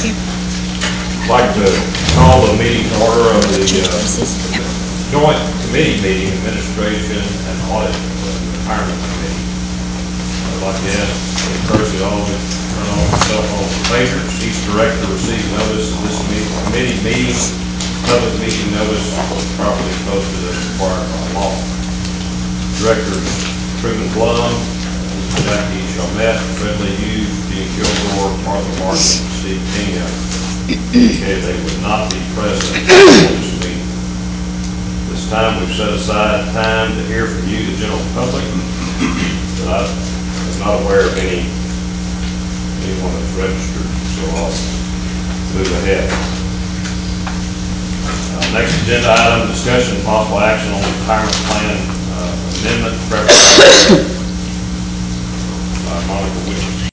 you. I'd like to call the meeting to order of the joint committee meeting, administration and audit retirement committee. I'd like to ask the person always turn on cell phone pagers. Each director receives notice of this committee meeting. Public meeting notice was properly posted as required by law. Directors Truman Blum, Jackie Chalmette, Fred Lee Hughes, Gene Kilgore, Martha Martin, and Steve Kenya indicated they would not be present at this meeting. This time we've set aside time to hear from you, the general public, but I am not aware of anyone that's registered, so I'll move ahead. Next agenda item, discussion and possible action on the retirement plan amendment preparation by Monica Williams.